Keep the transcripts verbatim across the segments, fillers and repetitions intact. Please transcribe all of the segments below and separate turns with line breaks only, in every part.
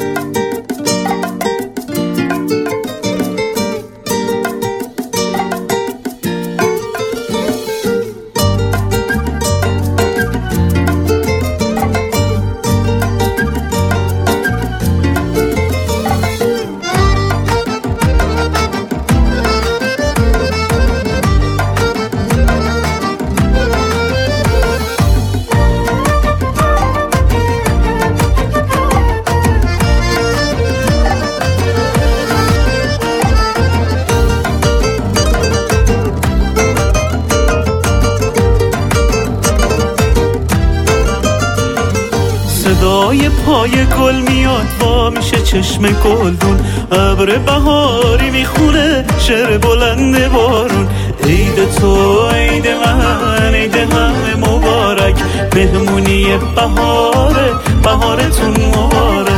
صدای پای گل میاد وا میشه چشم گلدون، ابر بهاری میخونه شعر بلند بارون. عید تو عید من عید همه مبارک، مهمونی بهاره بهارتون مبارک.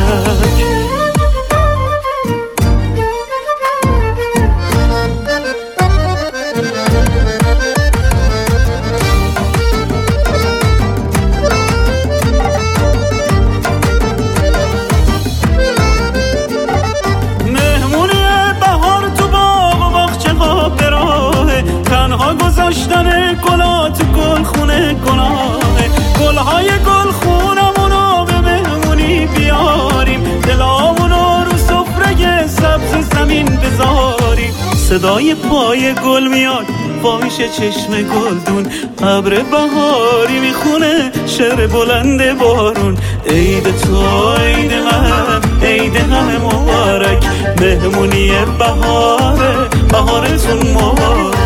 گذاشتن گلا تو گل خونه گناهه، گلهای گل خونمونو به مهمونی بیاریم، دلامونو رو سفره سبز زمین بذاریم. صدای پای گل میاد وا میشه چشم گلدون، ابر بهاری میخونه شعر بلند بارون. عید تو عید من عید همه مبارک، مهمونی بهاره بهارتون مبارک.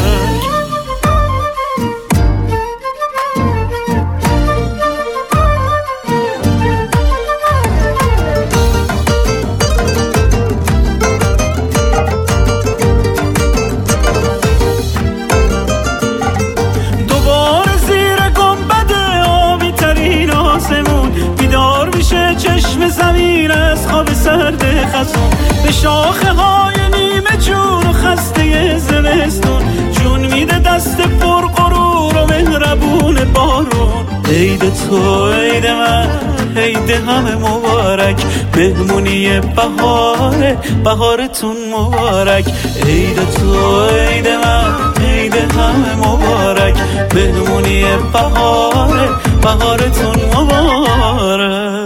چشم زمین از خواب سرد خزون، به شاخه های نیمه جون و خسته زمستون، جون میده دست پر غرور و مهربون بارون. عید تو عید من عید همه مبارک، مهمونی بهاره بهارتون مبارک. عید تو عید من عید همه مبارک، مهمونی بهاره بهارتون مبارک.